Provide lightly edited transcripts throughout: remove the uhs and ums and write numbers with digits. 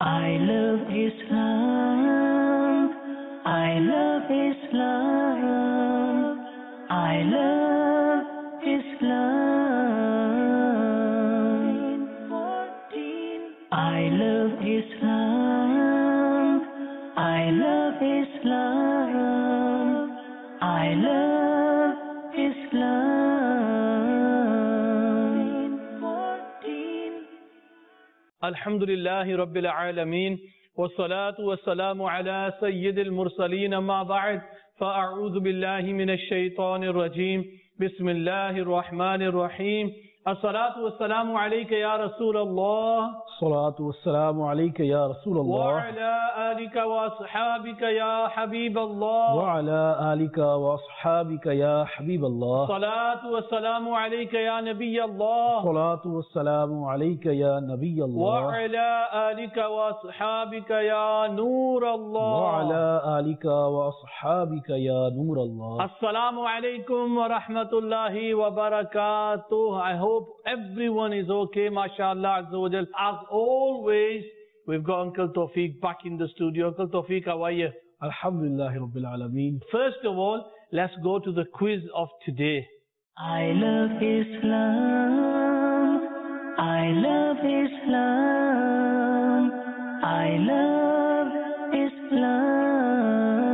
I love Islam. I love Islam. I love Islam. I love Islam. I love Islam. I love Islam. Alhamdulillahi Rabbil Alameen. والصلاة والسلام على سيد المرسلين ما بعد فأعوذ بالله من الشيطان الرجيم بسم الله الرحمن الرحيم الصلاة والسلام عليك يا رسول الله الصلاة والسلام عليك يا رسول الله وعلى آلك وأصحابك يا حبيب الله وعلى آلك وأصحابك يا حبيب الله الصلاة والسلام عليك يا نبي الله الصلاة والسلام عليك يا نبي الله وعلى آلك وأصحابك يا نور الله وعلى آلك وأصحابك يا نور الله Assalamu alaikum wa rahmatullahi wa barakatuh. I hope everyone is okay, mashallah, azza wa jal. As always, we've got Uncle Tawfiq back in the studio. Uncle Tawfiq, how are you? Alhamdulillah Rabbil Alameen. First of all, let's go to the quiz of today. I love Islam. I love Islam. I love Islam.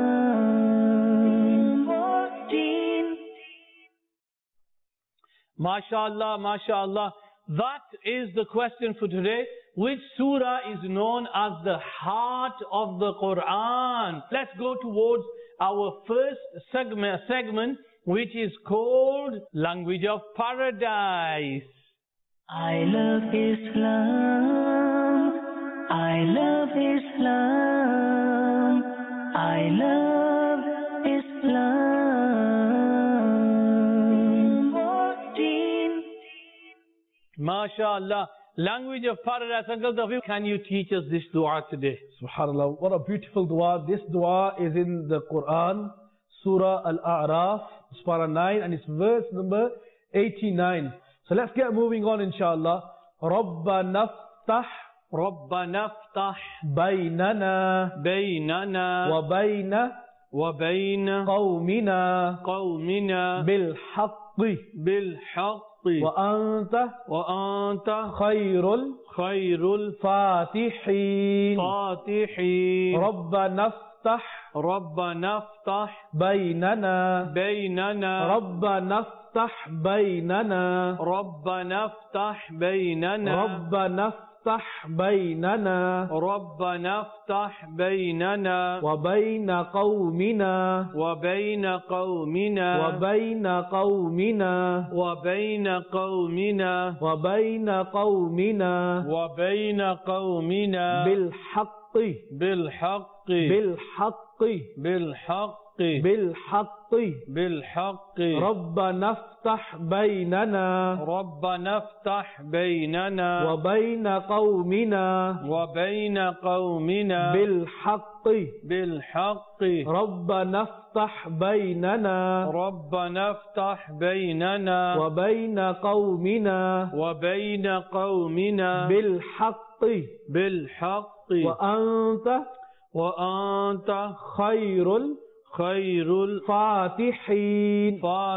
MashaAllah, MashaAllah. That is the question for today. Which surah is known as the heart of the Quran? Let's go towards our first segment, which is called Language of Paradise. I love Islam. I love Islam. I love Islam. MashaAllah. Language of Paradise. Uncle Tawfiq, can you teach us this dua today? Subhanallah, what a beautiful dua. This dua is in the Quran, Surah Al-A'raf, Surah 9, and it's verse number 89. So let's get moving on, inshallah. رَبَّنَا افْتَحْ رَبَّنَا افْتَحْ بَيْنَنَا بَيْنَنَا وَبَيْنَ قَوْمِنَا بِالْحَقِّ بِالْحَقِّ وَأَنْتَ خَيْرُ الْفَاتِحِينَ رَبَّنَا افْتَحْ بَيْنَنَا رَبَّنَا افْتَحْ بَيْنَنَا رَبَّنَا افْتَحْ بَيْنَنَا رَبَّنَا افْتَحْ بَيْنَنَا رَبَّنَا افْتَحْ بَيْنَنَا وَبَيْنَ قَوْمِنَا وَبَيْنَ قَوْمِنَا وَبَيْنَ قَوْمِنَا وَبَيْنَ قَوْمِنَا وَبَيْنَ قَوْمِنَا وَبَيْنَ قَوْمِنَا بِالْحَقِّ بِالْحَقِّ بِالْحَقِّ بِالْحَقِّ بِالْحَقِّ بِالْحَقِّ رَبَّنَا افْتَحْ بَيْنَنَا رَبَّنَا افْتَحْ بَيْنَنَا وَبَيْنَ قَوْمِنَا وَبَيْنَ قَوْمِنَا بِالْحَقِّ بِالْحَقِّ رَبَّنَا افْتَحْ بَيْنَنَا رَبَّنَا افْتَحْ بَيْنَنَا وَبَيْنَ قَوْمِنَا وَبَيْنَ قَوْمِنَا بِالْحَقِّ بِالْحَقِّ وَأَنْتَ خَيْرُ الْفَاتِحِينَ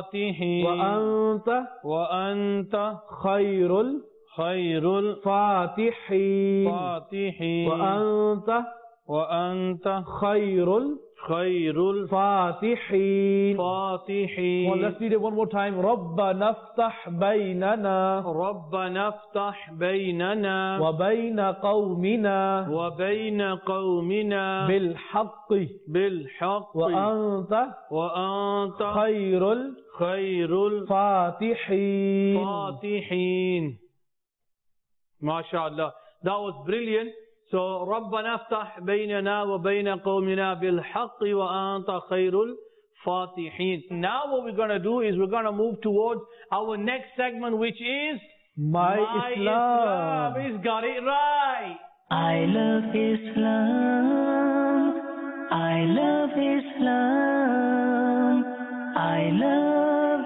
وَأَنْتَ خَيْرُ الْفَاتِحِينَ وَأَنْتَ خَيْرُ الْفَاتِحِينَ Well, let's read it one more time. رَبَّنَا افْتَحْ بَيْنَنَا رَبَّنَا افْتَحْ بَيْنَنَا وَبَيْنَ قَوْمِنَا وَبَيْنَ قَوْمِنَا بِالْحَقِّ وَأَنْتَ خَيْرُ الفاتحين. MashaAllah. That was brilliant. So, رَبَّنَا افْتَحْ بَيْنَنَا وَبَيْنَ قَوْمِنَا بِالْحَقِّ وَأَنْتَ خَيْرُ الفاتحين. Now what we're going to do is we're going to move towards our next segment, which is My Islam. He's got it right. I love Islam. I love Islam. I love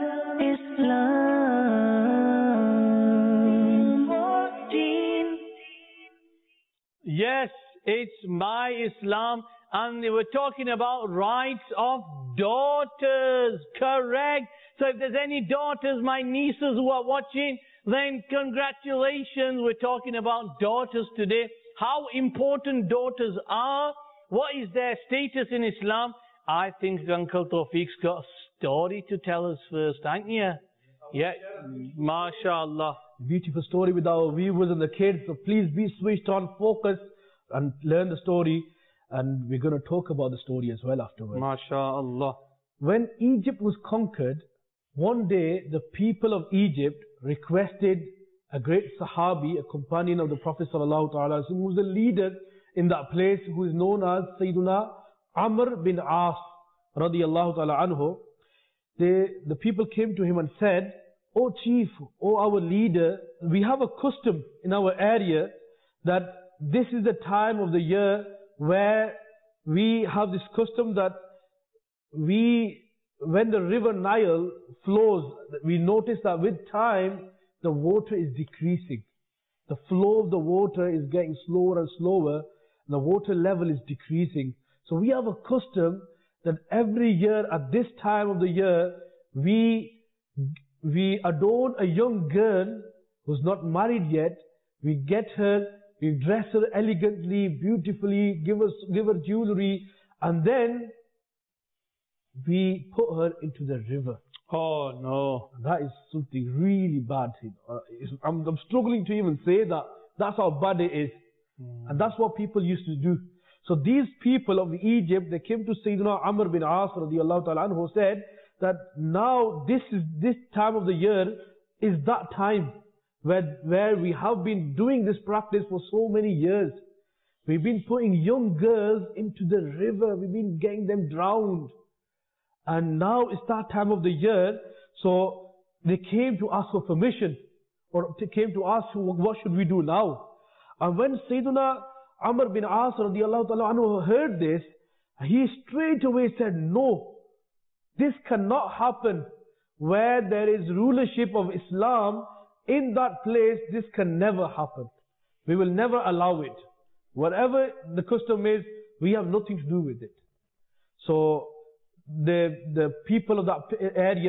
Islam. Yes, It's my Islam. And they were talking about rights of daughters. Correct. So if there's any daughters, my nieces who are watching, then congratulations. We're talking about daughters today. How important daughters are. What is their status in Islam? I think Uncle Tawfiq's got a story to tell us first, ain't you? Yeah, mashallah. Beautiful story with our viewers and the kids. So please be switched on, focus, and learn the story. And we're going to talk about the story as well afterwards. MashaAllah. When Egypt was conquered, one day the people of Egypt requested a great Sahabi, a companion of the Prophet ﷺ, who was a leader in that place, who is known as Sayyiduna Amr bin As radiyallahu ta'ala anhu. The people came to him and said, "O chief, O our leader, we have a custom in our area that this is the time of the year where we have this custom that when the river Nile flows, we notice that with time, the water is decreasing. The flow of the water is getting slower and slower, and the water level is decreasing. So we have a custom that every year at this time of the year, we adorn a young girl who's not married yet. We get her, we dress her elegantly, beautifully, give her jewelry, and then we put her into the river." Oh no. That is something really bad. I'm struggling to even say that. That's how bad it is. And that's what people used to do. So these people of Egypt, they came to Sayyidina Amr bin As radiyallahu ta'ala anhu, said that now this time of the year is that time where we have been doing this practice for so many years. We've been putting young girls into the river. We've been getting them drowned. And now it's that time of the year. So they came to ask for permission, or they came to ask, what should we do now? And when Sayyidina Amr bin As radiyallahu ta'ala anhu heard this, he straight away said, "No, this cannot happen. Where there is rulership of Islam, in that place, this can never happen. We will never allow it. Whatever the custom is, we have nothing to do with it." So the people of that area,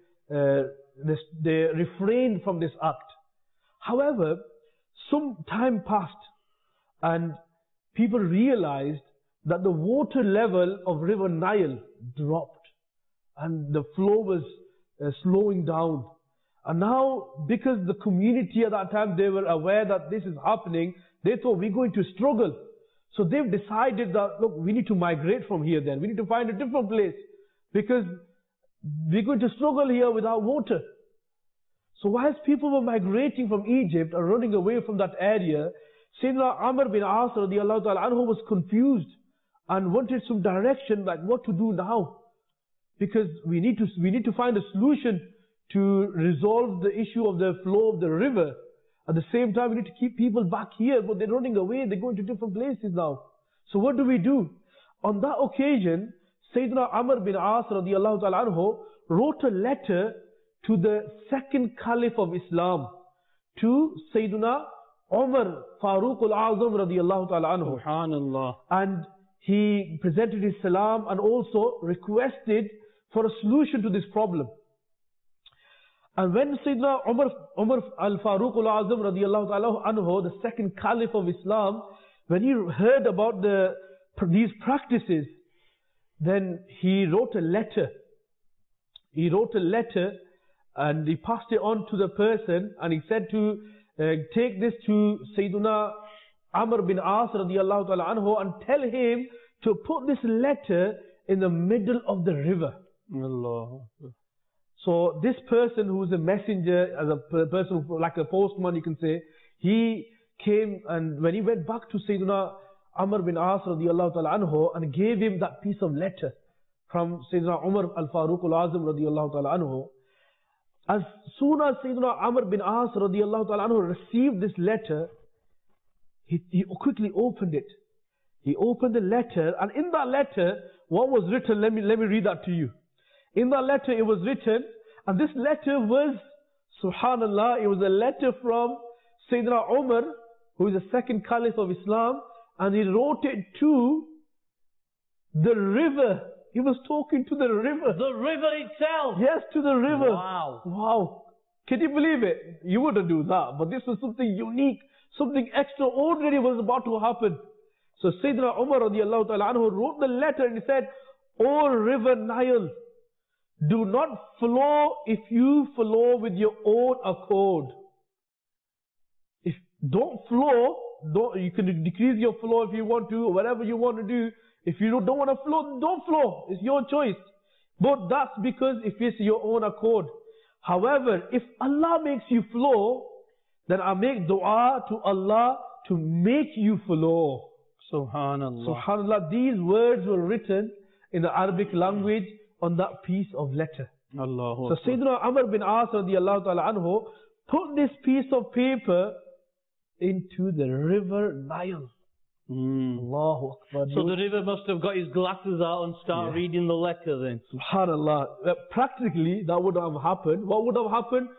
they refrained from this act. However, some time passed, and people realized that the water level of River Nile dropped, and the flow was slowing down. And now, because the community at that time, they were aware that this is happening, they thought, we're going to struggle. So they've decided that, look, we need to migrate from here then. We need to find a different place, because we're going to struggle here without water. So whilst people were migrating from Egypt or running away from that area, Sayyidina Amr bin As radiyallahu ta'ala anhu was confused and wanted some direction, like what to do now. Because we need to find a solution to resolve the issue of the flow of the river. At the same time, we need to keep people back here, but they're running away, they're going to different places now. So what do we do? On that occasion, Sayyidina Amr bin As radiyallahu ta'ala anhu wrote a letter to the second Caliph of Islam, to Sayyidina Umar Farooq al-Azam radiyallahu ta'ala anhu. Subhanallah. And he presented his salam and also requested for a solution to this problem. And when Sayyidina Umar al-Farooq al-Azam radiyallahu ta'ala anhu, the second Caliph of Islam, when he heard about these practices, then he wrote a letter. He wrote a letter and he passed it on to the person, and he said to take this to Sayyidina Amr bin As radiyallahu ta'ala anhu and tell him to put this letter in the middle of the river. Allah. So this person who is a messenger, as a person like a postman you can say, he came, and when he went back to Sayyidina Amr bin As radiyallahu ta'ala anhu and gave him that piece of letter from Sayyidina Umar al-Farooq al-Azam radiyallahu ta'ala anhu, as soon as Sayyidina Amr bin As radiyallahu ta'ala anhu received this letter, he quickly opened it. He opened the letter, and in that letter, what was written, let me read that to you. In that letter it was written, and this letter was, subhanallah, it was a letter from Sayyidina Umar, who is the second Caliph of Islam, and he wrote it to the river. He was talking to the river. The river itself. Yes, to the river. Wow. Wow. Can you believe it? You wouldn't do that. But this was something unique, something extraordinary was about to happen. So Sayyidina Umar radiallahu ta'ala anhu wrote the letter and he said, O river Nile, do not flow if you flow with your own accord. If don't flow, you can decrease your flow if you want to, or whatever you want to do. If you don't want to flow, don't flow. It's your choice. But that's because if it's your own accord. However, if Allah makes you flow, then I make dua to Allah to make you flow. Subhanallah. Subhanallah. These words were written in the Arabic language on that piece of letter. Allahu So Sayyidina Amr bin As radiallahu ta'ala anhu put this piece of paper into the river Nile. Allahu Akbar. So the river must have got his glasses out and start reading the letter then. Subhanallah. Practically, that would have happened. What would have happened?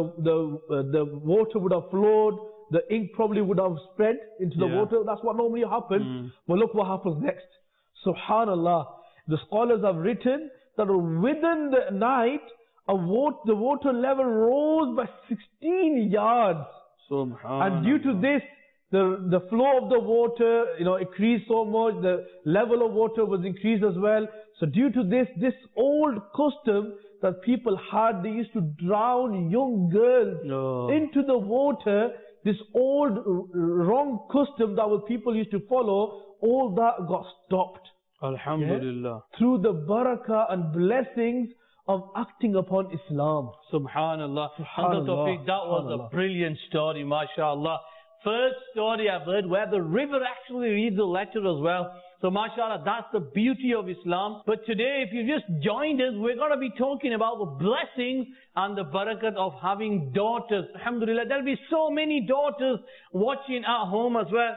The water would have flowed. The ink probably would have spread into the water. That's what normally happens. But look what happens next. Subhanallah. The scholars have written that within the night, the water level rose by 16 yards. Subhanallah. And due to this, the flow of the water, increased so much. The level of water was increased as well. So due to this old custom that people had, they used to drown young girls into the water. This old wrong custom that people used to follow, all that got stopped. Alhamdulillah. Through the barakah and blessings of acting upon Islam. Subhanallah. Subhanallah. That was a brilliant story, mashallah. First story I've heard where the river actually reads the letter as well. So mashallah, that's the beauty of Islam. But today, if you just joined us, we're going to be talking about the blessings and the barakat of having daughters. Alhamdulillah, there'll be so many daughters watching at home as well.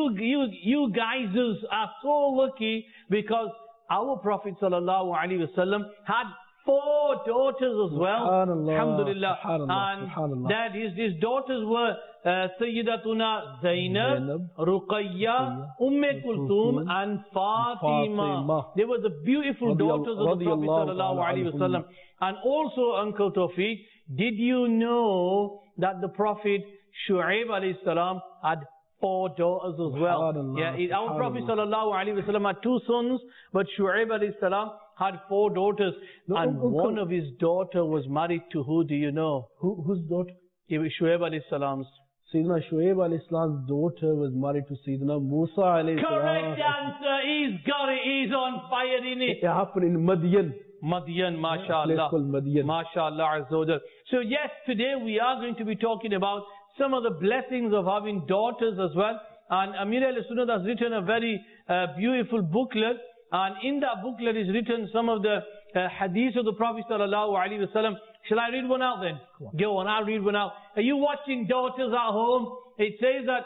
You guys are so lucky because our Prophet sallallahu alaihi wasallam had 4 daughters as well. Alhamdulillah. And that his daughters were Sayyidatuna Zainab, Ruqayya, Kulthum and Fatima. They were the beautiful daughters of the Prophet sallallahu alaihi wasallam. And also, Uncle Tawfiq, did you know that the Prophet Shu'aib alayhi salam had 4 daughters as well? Our Prophet sallallahu alaihi wasallam had 2 sons, but Shu'aib alayhi salam had 4 daughters. And one of his daughter was married to who do you know? Whose daughter? It was Shu'aib alayhi salam's. Sayyidina Shu'aib alayhi salam's daughter was married to Sayyidina Musa alayhi salam. Correct answer. He's got it. He's on fire in it. It happened in Madian. Madian, mashallah. A place called Madian. Mashallah azza. So yes, today we are going to be talking about some of the blessings of having daughters as well. And Amir al-Sunnah has written a very beautiful booklet. And in that booklet is written some of the hadiths of the Prophet sallallahu alaihi wasallam. Shall I read one out then? Go on, I'll read one out. Are you watching daughters at home? It says that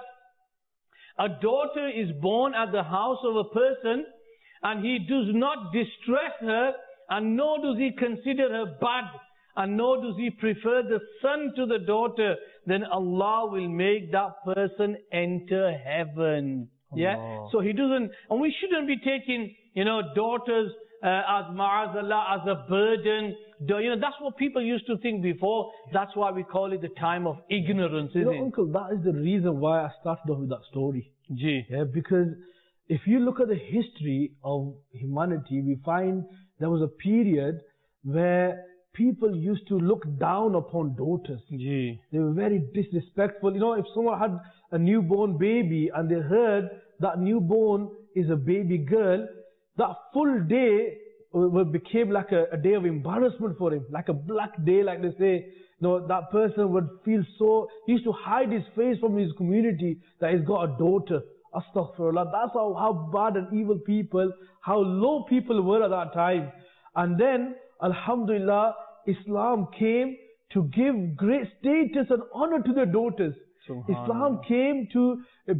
a daughter is born at the house of a person and he does not distress her and nor does he consider her bad and nor does he prefer the son to the daughter, then Allah will make that person enter heaven. Yeah? So he doesn't, and we shouldn't be taking, daughters as ma'azallah, as a burden. That's what people used to think before. That's why we call it the time of ignorance, isn't it? Uncle, that is the reason why I started off with that story. Gee. Yeah, because if you look at the history of humanity, we find there was a period where people used to look down upon daughters. Gee. They were very disrespectful. If someone had a newborn baby and they heard that newborn is a baby girl, that full day became like a day of embarrassment for him, like a black day, like they say. That person would feel so, he used to hide his face from his community that he's got a daughter. Astaghfirullah. That's how bad and evil people, how low people were at that time. And then, alhamdulillah, Islam came to give great status and honor to their daughters. Islam came to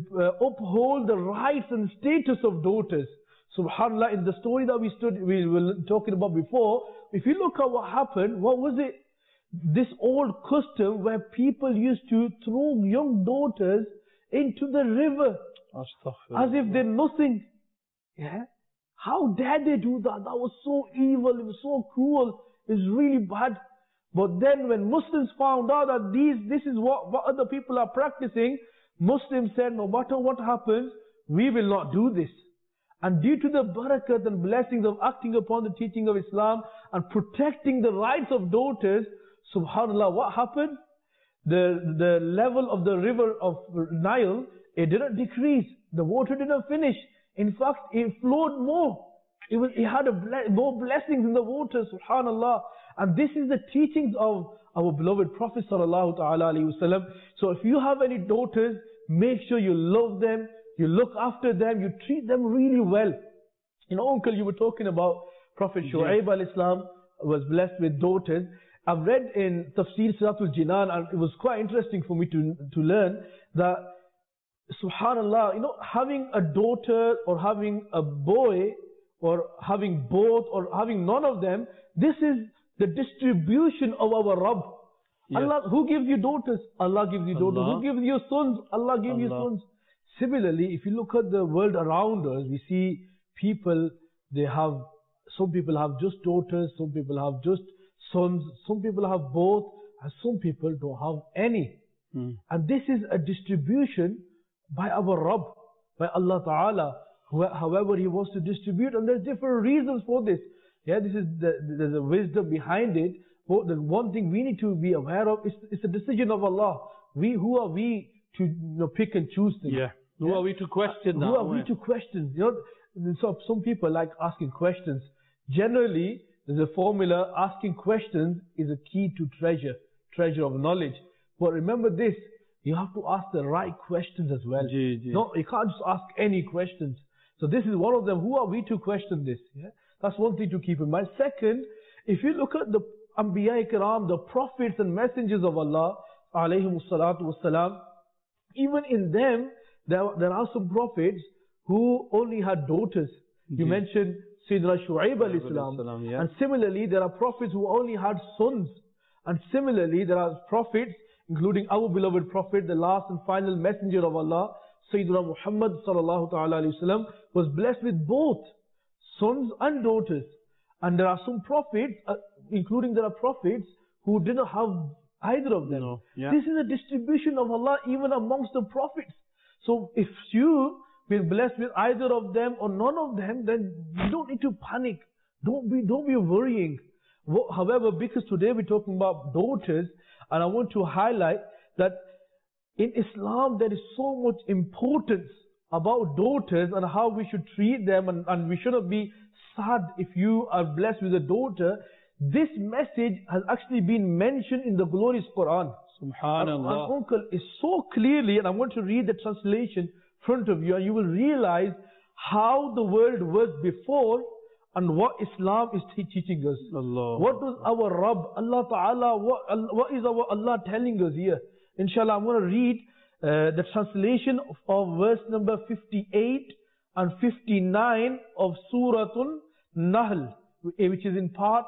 uphold the rights and status of daughters. Subhanallah, in the story that we were talking about before, if you look at what happened, what was it? This old custom where people used to throw young daughters into the river. as if they're nothing. Yeah? How dare they do that? That was so evil, it was so cruel, it was really bad. But then when Muslims found out that this is what other people are practicing, Muslims said, no matter what happens, we will not do this. And due to the barakat and blessings of acting upon the teaching of Islam and protecting the rights of daughters, subhanAllah, what happened? The level of the river of Nile, it didn't decrease. The water didn't finish. In fact, it flowed more. It had more blessings in the water, subhanAllah. And this is the teachings of our beloved Prophet sallallahu ta'ala alayhi wasallam. So if you have any daughters, make sure you love them, you look after them, you treat them really well. You know, Uncle, you were talking about Prophet Shu'aib al-Islam was blessed with daughters. I've read in Tafsir Suratul Jinan, and it was quite interesting for me to learn that, subhanAllah, you know, having a daughter or having a boy or having both or having none of them, this is the distribution of our Rabb. Yes. Allah, who gives you daughters? Allah gives you daughters. Who gives you sons? Allah gives you sons. Similarly, if you look at the world around us, we see people, some people have just daughters, some people have just sons, some people have both, and some people don't have any. And this is a distribution by our Rabb, by Allah Ta'ala, however He wants to distribute, and there's different reasons for this. Yeah, there's a wisdom behind it. But the one thing we need to be aware of is it's a decision of Allah. Who are we to pick and choose things? Yeah. Who are we to question that? Who are we to question? You know, so some people like asking questions. Generally, there's a formula: asking questions is a key to treasure of knowledge. But remember this: you have to ask the right questions as well. No, you can't just ask any questions. So this is one of them. Who are we to question this? Yeah? That's one thing to keep in mind. Second, if you look at the Anbiya Kiram, the prophets and messengers of Allah, alayhimus salatu wassalam, even in them, there are some prophets who only had daughters. You mentioned Sayyidina Shu'aib al-Islam. And similarly, there are prophets who only had sons. And similarly, there are prophets, including our beloved Prophet, the last and final messenger of Allah, Sayyidina Muhammad sallallahu ta'ala alayhi wasallam, was blessed with both sons and daughters. And there are some prophets, including there are prophets who didn't have either of them. No. Yeah. This is a distribution of Allah even amongst the prophets. So if you been blessed with either of them or none of them, then you don't need to panic. Don't be worrying. However, because today we're talking about daughters, and I want to highlight that in Islam there is so much importance about daughters and how we should treat them, and we shouldn't be sad if you are blessed with a daughter. This message has actually been mentioned in the glorious Quran. Subhanallah. And Uncle, is so clearly, and I want to read the translation in front of you, and you will realize how the world was before and what Islam is teaching us. Allah. What was our Rabb, Allah Ta'ala, what is our Allah telling us here? Inshallah, I'm going to read the translation of verse number 58 and 59 of Suratul Nahl, which is in part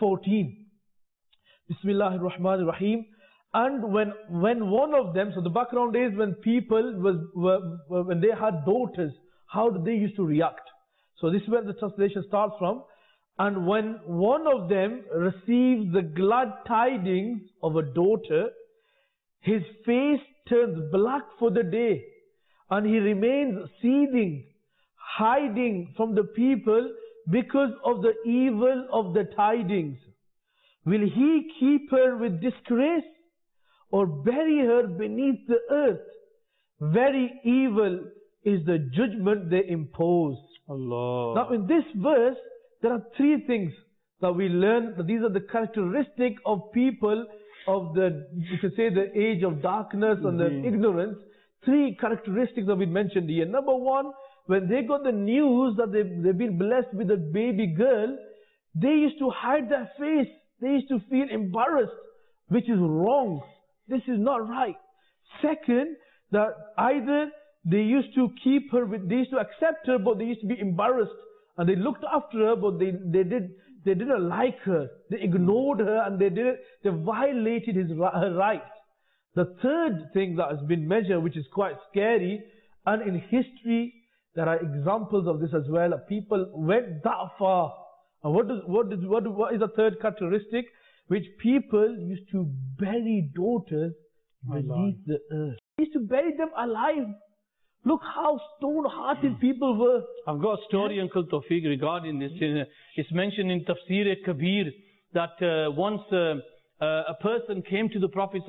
14. Bismillahir Rahmanir Rahim. And when one of them, so the background is when people when they had daughters, how did they used to react? So this is where the translation starts from. And when one of them receives the glad tidings of a daughter, his face turns black for the day, and he remains seething, hiding from the people because of the evil of the tidings. Will he keep her with disgrace or bury her beneath the earth? Very evil is the judgment they impose. Allah. Now in this verse, there are three things that we learn. That these are the characteristics of people of you could say the age of darkness and the ignorance. Three characteristics that we mentioned here. Number one, when they got the news that they've been blessed with a baby girl, they used to hide their face. They used to feel embarrassed, which is wrong. This is not right. Second, that either they used to keep her they used to accept her, but they used to be embarrassed, and they looked after her, but they didn't like her. They ignored her, and they violated her rights. The third thing that has been measured, which is quite scary, And in history, there are examples of this as well. People went that far. And what is the third characteristic? Which people used to bury daughters beneath the earth. They used to bury them alive. Look how stone-hearted people were. I've got a story, Uncle Tawfiq, regarding this. It's mentioned in Tafsir Kabir that once a person came to the Prophet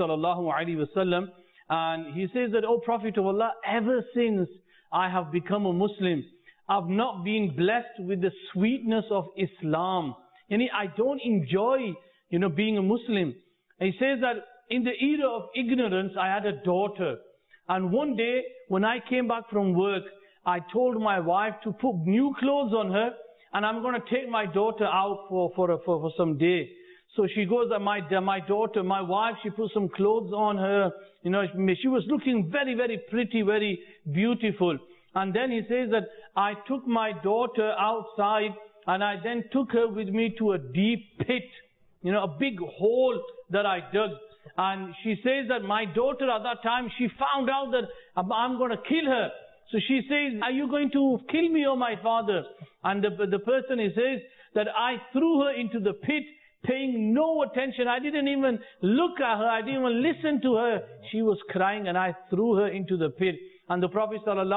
ﷺ and he says that, "O Prophet of Allah, ever since I have become a Muslim, I've not been blessed with the sweetness of Islam. And I don't enjoy, being a Muslim." And he says that in the era of ignorance, I had a daughter. And one day, when I came back from work, I told my wife to put new clothes on her, and I'm going to take my daughter out for some day. So she goes, my daughter, my wife, she put some clothes on her. She was looking very, very pretty, very beautiful. And then he says that I took my daughter outside, and I then took her with me to a deep pit, a big hole that I dug. And she says that my daughter at that time, she found out that I'm going to kill her. So she says, "Are you going to kill me, or my father?" And the person, he says that I threw her into the pit, paying no attention. I didn't even look at her. I didn't even listen to her. She was crying, and I threw her into the pit. And the Prophet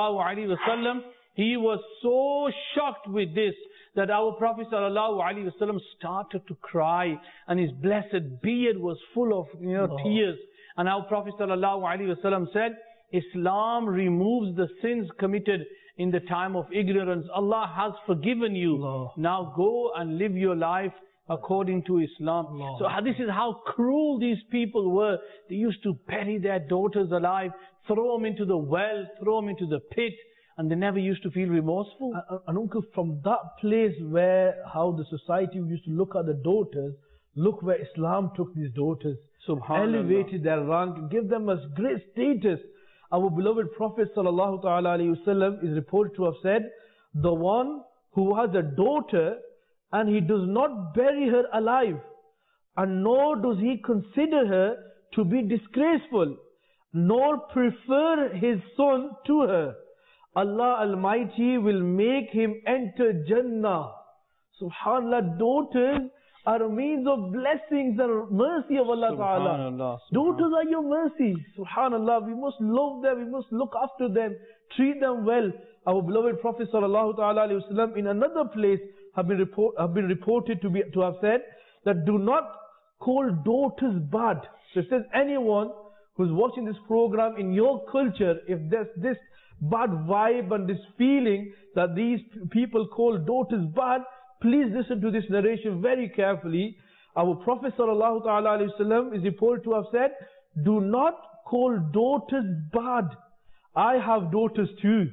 ﷺ, he was so shocked with this that our Prophet ﷺ started to cry, and his blessed beard was full of tears. And our Prophet ﷺ said, Islam removes the sins committed in the time of ignorance. Allah has forgiven you. Now go and live your life according to Islam. So this is how cruel these people were. They used to bury their daughters alive, throw them into the well, throw them into the pit, and they never used to feel remorseful. And Uncle, from that place how the society used to look at the daughters, look where Islam took these daughters, elevated their rank, give them a great status. Our beloved Prophet ﷺ is reported to have said, "The one who has a daughter and he does not bury her alive, and nor does he consider her to be disgraceful, nor prefer his son to her, Allah Almighty will make him enter Jannah." Subhanallah, daughters are a means of blessings and mercy of Allah Ta'ala. Daughters are your mercy. Subhanallah, we must love them, we must look after them, treat them well. Our beloved Prophet ﷺ in another place have been reported to have said that do not call daughters bad. So it says anyone who's watching this program in your culture, if there's this bad vibe and this feeling that these people call daughters bad, please listen to this narration very carefully. Our Prophet ﷺ is reported to have said, "Do not call daughters bad. I have daughters too.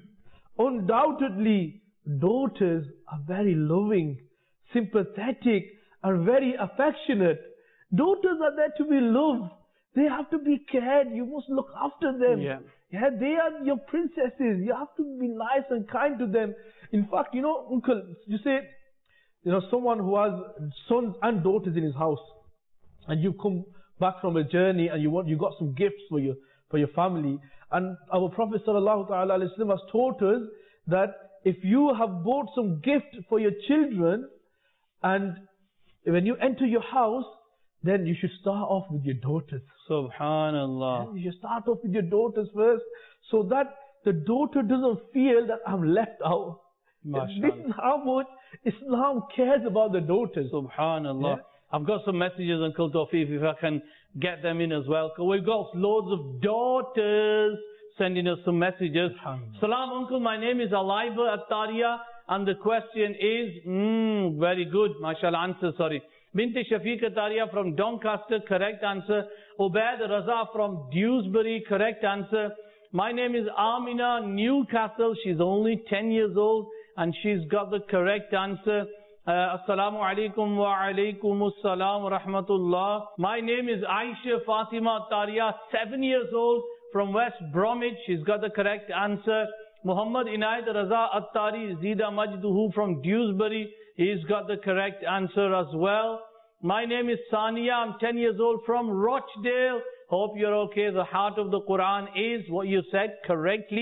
Undoubtedly, daughters are very loving, sympathetic, and very affectionate. Daughters are there to be loved. They have to be cared. You must look after them. Yeah, they are your princesses. You have to be nice and kind to them." In fact, Uncle, you say, someone who has sons and daughters in his house, and you come back from a journey and you got some gifts for your family, and our Prophet ﷺ has taught us that if you have bought some gift for your children, and when you enter your house, then you should start off with your daughters. Subhanallah. You should start off with your daughters first, so that the daughter doesn't feel that I'm left out. This is how much Islam cares about the daughters. Subhanallah. I've got some messages, Uncle Tawfiq, if I can get them in as well. We've got loads of daughters sending us some messages. Salam, Uncle. My name is Alaiba Attaria, and the question is, very good. MashaAllah, answer, sorry. Binti Shafiq Attaria from Doncaster, correct answer. Ubaid Raza from Dewsbury, correct answer. My name is Amina Newcastle. She's only 10 years old, and she's got the correct answer. Assalamu alaikum wa alaikum assalam wa rahmatullah. My name is Aisha Fatima Attaria, 7 years old, from West Bromwich. She's got the correct answer. Muhammad Inayat Raza Attari Zida Majduhu from Dewsbury. He's got the correct answer as well. My name is Sania. I'm 10 years old from Rochdale. Hope you're okay. The heart of the Quran is what you said correctly.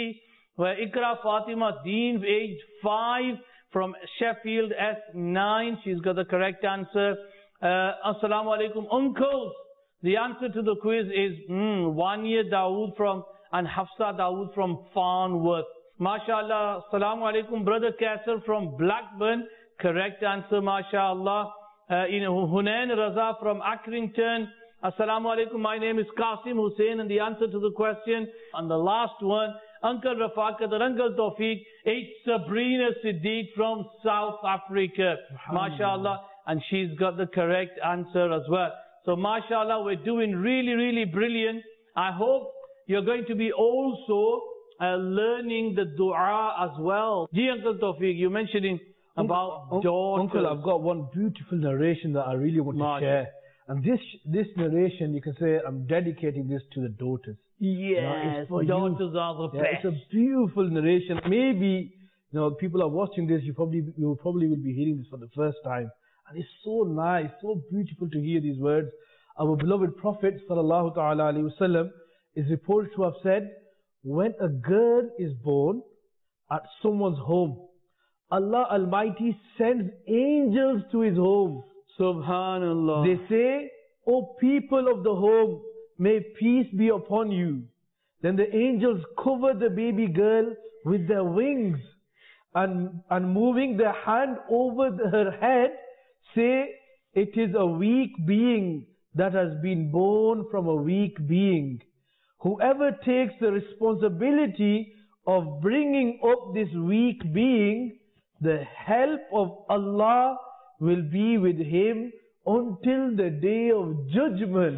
Where Ikra Fatima Deen, age 5, from Sheffield S9. She's got the correct answer. Assalamu alaikum, uncles. The answer to the quiz is 1 year Dawood from, and Hafsa Dawood from Farnworth. MashaAllah. Assalamu alaikum, brother Kaisar from Blackburn. Correct answer, MashaAllah. Hunain Raza from Accrington. Assalamu alaikum, my name is Qasim Hussain, and the answer to the question, and the last one, Uncle Rafaqat and Uncle Tawfiq, it's Sabrina Siddiq from South Africa. MashaAllah. And she's got the correct answer as well. So MashaAllah, we're doing really, really brilliant. I hope you're going to be also learning the dua as well. Ji Uncle Tawfiq, you're mentioning about daughters. Uncle, I've got one beautiful narration that I really want to share. And this narration, you can say, I'm dedicating this to the daughters. Yes, daughters are the best. It's a beautiful narration. Maybe, people are watching this, you probably will be hearing this for the first time. And it's so nice, so beautiful to hear these words. Our beloved Prophet sallallahu ta'ala alayhi wasallam is reported to have said, when a girl is born at someone's home, Allah Almighty sends angels to his home. Subhanallah. They say, O people of the home, may peace be upon you. Then the angels cover the baby girl with their wings and moving their hand over her head, say, it is a weak being that has been born from a weak being. Whoever takes the responsibility of bringing up this weak being, the help of Allah will be with him until the day of judgment.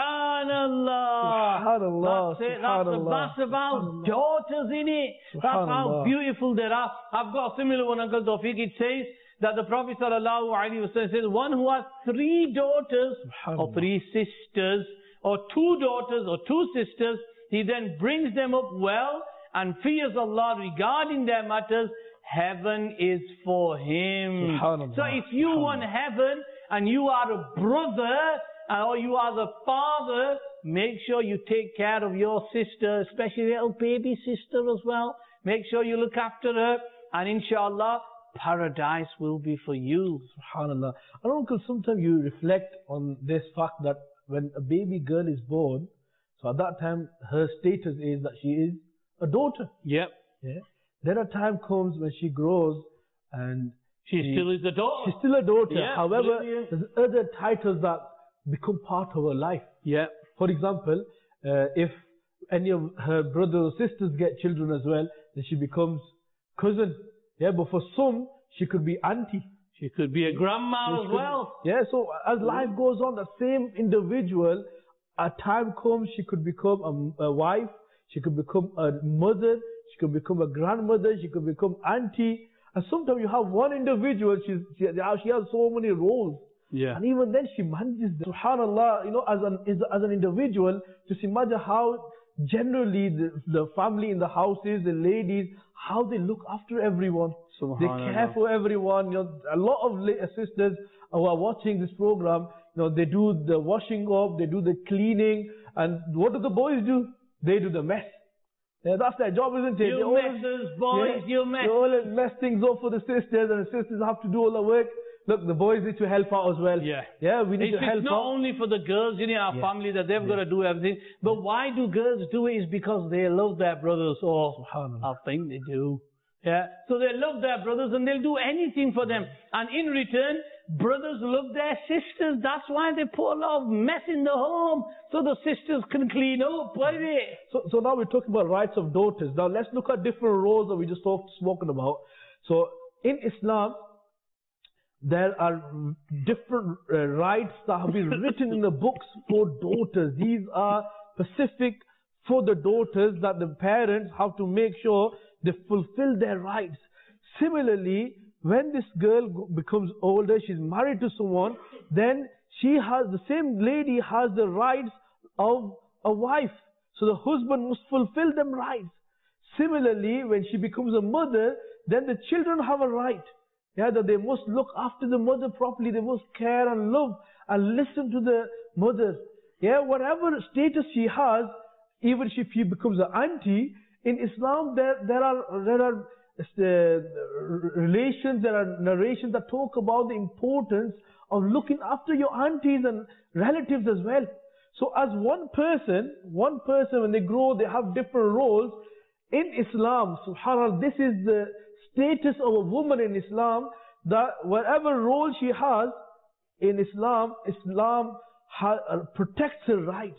Subhanallah. Subhanallah. That's it. That's about daughters in it. That's how beautiful they are. I've got a similar one, Uncle Tawfiq. It says that the Prophet sallallahu alaihi wasallam says, one who has 3 daughters or 3 sisters, or 2 daughters or 2 sisters, he then brings them up well and fears Allah regarding their matters. Heaven is for him. So if you want heaven and you are a brother or you are the father, make sure you take care of your sister, especially little baby sister as well. Make sure you look after her, and inshallah, paradise will be for you. Subhanallah. And Uncle, sometimes you reflect on this fact that when a baby girl is born, so at that time her status is that she is a daughter. Yep. Yeah. Then a time comes when she grows and she still is a daughter. She's still a daughter. Yeah, however, there's other titles that become part of her life. Yeah. For example, if any of her brothers or sisters get children as well, then she becomes cousin. Yeah, but for some, she could be auntie. She could be a grandma as well. Yeah, so as life goes on, the same individual, a time comes, she could become a wife, she could become a mother, she could become a grandmother, she could become auntie. And sometimes you have one individual, she has so many roles. Yeah. And even then she manages them. SubhanAllah, as an individual, just imagine how generally the family in the houses, the ladies, how they look after everyone. They care for everyone. A lot of sisters who are watching this program, they do the washing up, they do the cleaning, and what do the boys do? They do the mess. Yeah, that's their job, isn't it? You messes, boys, you mess. They always mess things up for the sisters, and the sisters have to do all the work. Look, the boys need to help out as well. Yeah, we need to help out. It's not only for the girls in our family that they've got to do everything. But why do girls do it? Is because they love their brothers. Oh, I think they do. Yeah. So they love their brothers and they'll do anything for them. And in return, brothers love their sisters. That's why they put a lot of mess in the home, so the sisters can clean up. So now we're talking about rights of daughters. Now let's look at different roles that we just spoken about. So in Islam, there are different rights that have been written in the books for daughters. These are specific for the daughters, that the parents have to make sure they fulfill their rights. Similarly, when this girl becomes older, she's married to someone, then the same lady has the rights of a wife. So the husband must fulfill them rights. Similarly, when she becomes a mother, then the children have a right. Yeah, that they must look after the mother properly. They must care and love and listen to the mother. Yeah, whatever status she has, even if she becomes an auntie, In Islam, there are relations, there are narrations that talk about the importance of looking after your aunties and relatives as well. So as one person, when they grow, they have different roles. In Islam, subhanAllah, this is the status of a woman in Islam, that whatever role she has in Islam, Islam protects her rights.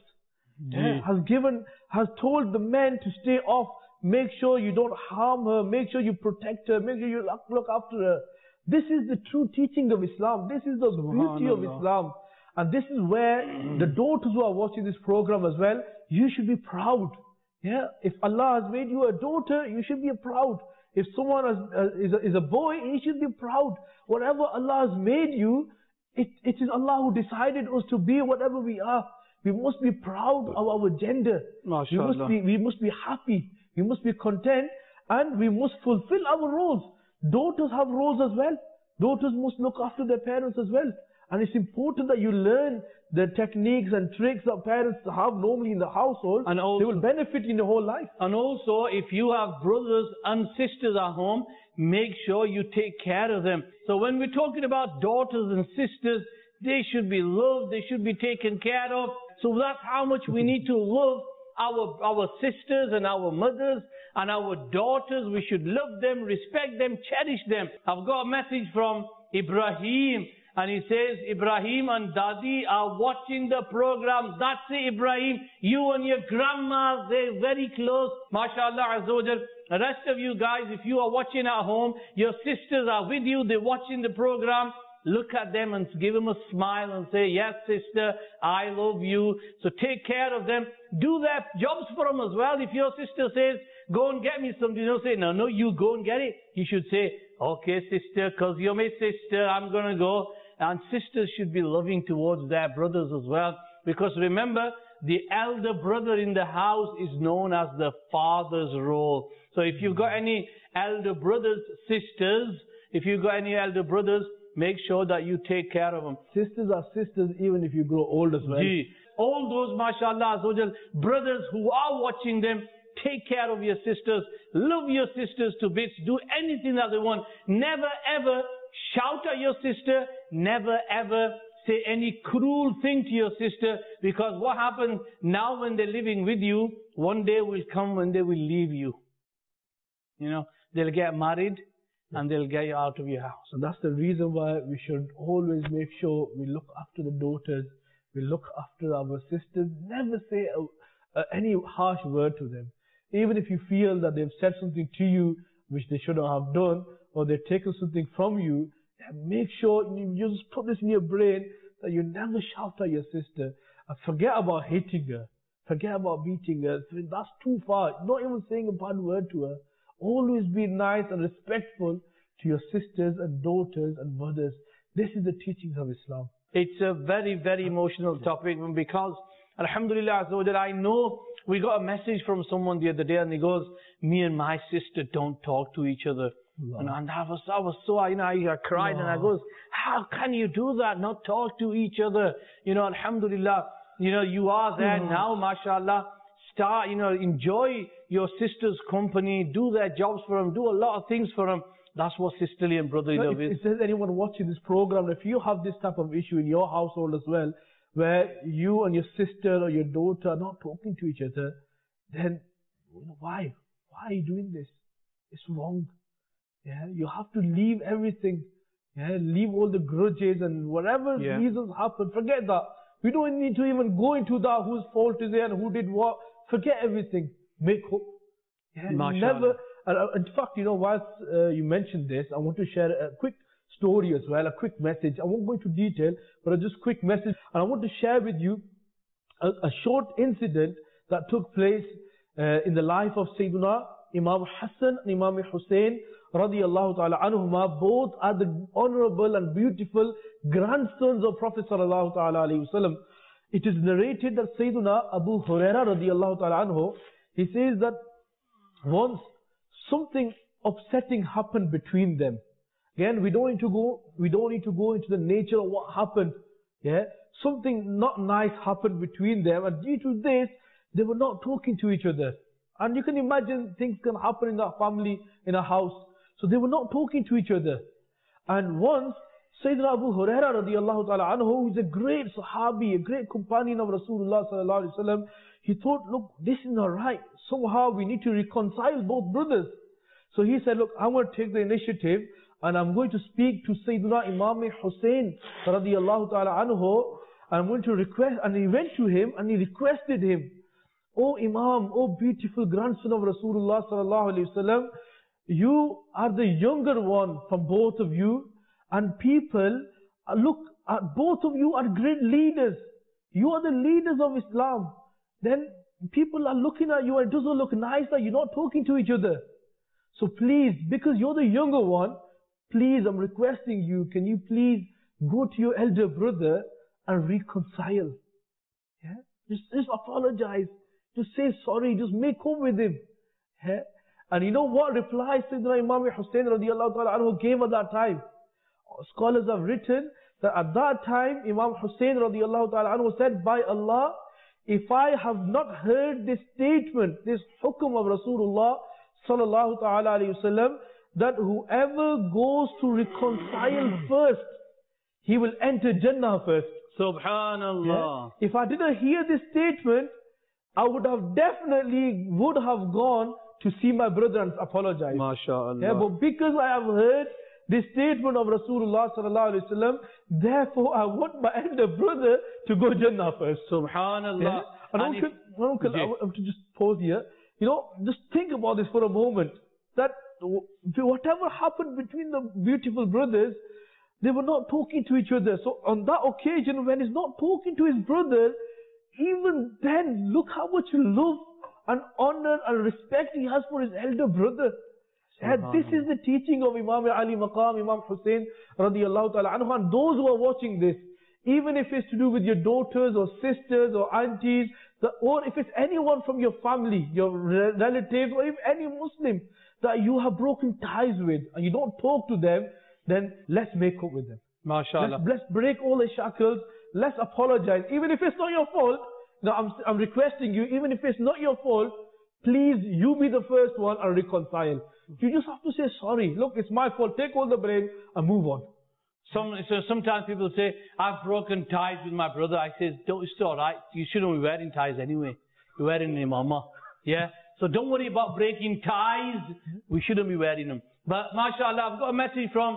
Has told the men to stay off, make sure you don't harm her, make sure you protect her, make sure you look after her. This is the true teaching of Islam. This is the beauty of Islam. And this is where the daughters who are watching this program as well, you should be proud. Yeah, if Allah has made you a daughter, you should be proud. If someone is a boy, he should be proud. Whatever Allah has made you, it is Allah who decided us to be whatever we are. We must be proud of our gender. We must be happy. We must be content, and we must fulfill our roles. Daughters have roles as well. Daughters must look after their parents as well. And it's important that you learn the techniques and tricks that parents have normally in the household. And also, they will benefit in the whole life. And also, if you have brothers and sisters at home, make sure you take care of them. So when we're talking about daughters and sisters, they should be loved, they should be taken care of. So that's how much we need to love our sisters and our mothers and our daughters. We should love them, respect them, cherish them. I've got a message from Ibrahim, and he says, Ibrahim and Dadi are watching the program. That's it, Ibrahim. You and your grandma, they're very close. MashaAllah Azza wa Jal. The rest of you guys, if you are watching at home, your sisters are with you, they're watching the program. Look at them and give them a smile and say, yes, sister, I love you. So take care of them. Do their jobs for them as well. If your sister says, go and get me something, don't say, no, you go and get it. You should say, okay, sister, because you're my sister, I'm going to go. And sisters should be loving towards their brothers as well. Because remember, the elder brother in the house is known as the father's role. So if you've got any elder brothers, sisters, if you've got any elder brothers, make sure that you take care of them. Sisters are sisters even if you grow old as well. All those, mashallah, brothers who are watching them, take care of your sisters. Love your sisters to bits. Do anything that they want. Never ever shout at your sister. Never ever say any cruel thing to your sister. Because what happens now when they're living with you, one day will come when they will leave you. You know, they'll get married. And they'll get you out of your house. And that's the reason why we should always make sure we look after the daughters, we look after our sisters. Never say any harsh word to them. Even if you feel that they've said something to you which they shouldn't have done, or they've taken something from you, make sure you just put this in your brain that you never shout at your sister. And forget about hating her. Forget about beating her. That's too far. Not even saying a bad word to her. Always be nice and respectful to your sisters and daughters and mothers. This is the teachings of Islam. It's a very, very emotional topic because, alhamdulillah, I know we got a message from someone the other day and he goes, me and my sister don't talk to each other. And I was so, I cried and I goes, how can you do that? Not talk to each other? Alhamdulillah, you are there now, mashallah. Start, enjoy your sister's company, do their jobs for them, do a lot of things for them. That's what sisterly and brotherly love is. If there's anyone watching this program, if you have this type of issue in your household as well, where you and your sister or your daughter are not talking to each other, then why? Why are you doing this? It's wrong. Yeah, you have to leave everything. Yeah, leave all the grudges and whatever reasons happen. Forget that. We don't need to even go into that. Whose fault is it and who did what? Forget everything. Make hope. Yeah, never. In fact, whilst you mentioned this, I want to share a quick story as well, a quick message. I won't go into detail, but a just quick message. And I want to share with you a short incident that took place in the life of Sayyidina Imam Hassan and Imam Hussein radiyallahu ta'ala anhuma. Both are the honorable and beautiful grandsons of Prophet sallallahu ta'ala alayhi wasallam. It is narrated that Sayyidina Abu Huraira radiyallahu ta'ala anhu, he says that once something upsetting happened between them. Again, we don't need to go into the nature of what happened. Yeah, something not nice happened between them, and due to this, they were not talking to each other. And you can imagine things can happen in that family, in a house. So they were not talking to each other. And once, Sayyidina Abu Huraira radiallahu ta'ala anhu, who is a great Sahabi, a great companion of Rasulullah sallallahu alaihi wasallam, he thought, look, this is not right. Somehow we need to reconcile both brothers. So he said, look, I'm going to take the initiative and I'm going to speak to Sayyidina Imam Hussein radiallahu ta'ala anhu, and I'm going to request, and he went to him and he requested him, "Oh Imam, oh beautiful grandson of Rasulullah sallallahu alaihi wasallam, you are the younger one from both of you, and people look at both of you are great leaders. You are the leaders of Islam. Then people are looking at you and it doesn't look nice that you're not talking to each other. So please, because you're the younger one, please, I'm requesting you, can you please go to your elder brother and reconcile? Yeah? Just apologize. Just say sorry. Just make up with him." Yeah? And you know what reply Sayyidina Imam Hussein radiallahu ta'ala anhu gave at that time? Scholars have written that at that time Imam Hussein radiallahu ta'ala anhu said, "By Allah, if I have not heard this statement, this hukum of Rasulullah sallallahu ta'ala alayhi wasallam, that whoever goes to reconcile first, he will enter Jannah first." Subhanallah. Yeah? If I didn't hear this statement, I would have definitely gone to see my brother and apologize. MashaAllah. Yeah, but because I have heard the statement of Rasulullah sallallahu alaihi wasallam, therefore I want my elder brother to go Jannah first. Subhanallah. Yeah? And uncle, I want to just pause here. You know, just think about this for a moment. That whatever happened between the beautiful brothers, they were not talking to each other. So on that occasion, when he's not talking to his brother, even then, look how much love and honor and respect he has for his elder brother. And this is the teaching of Imam Ali Maqam, Imam Hussein radiallahu ta'ala anhu. And those who are watching this, even if it's to do with your daughters or sisters or aunties, or if it's anyone from your family, your relatives, or even any Muslim that you have broken ties with and you don't talk to them, then let's make up with them. MashaAllah. Let's break all the shackles. Let's apologize. Even if it's not your fault, now I'm requesting you, even if it's not your fault, please, you be the first one and reconcile. You just have to say sorry. Look, it's my fault. Take all the blame and move on. So sometimes people say, I've broken ties with my brother. I say, it's alright. You shouldn't be wearing ties anyway. You're wearing an imamah. Yeah? So don't worry about breaking ties. We shouldn't be wearing them. But mashallah, I've got a message from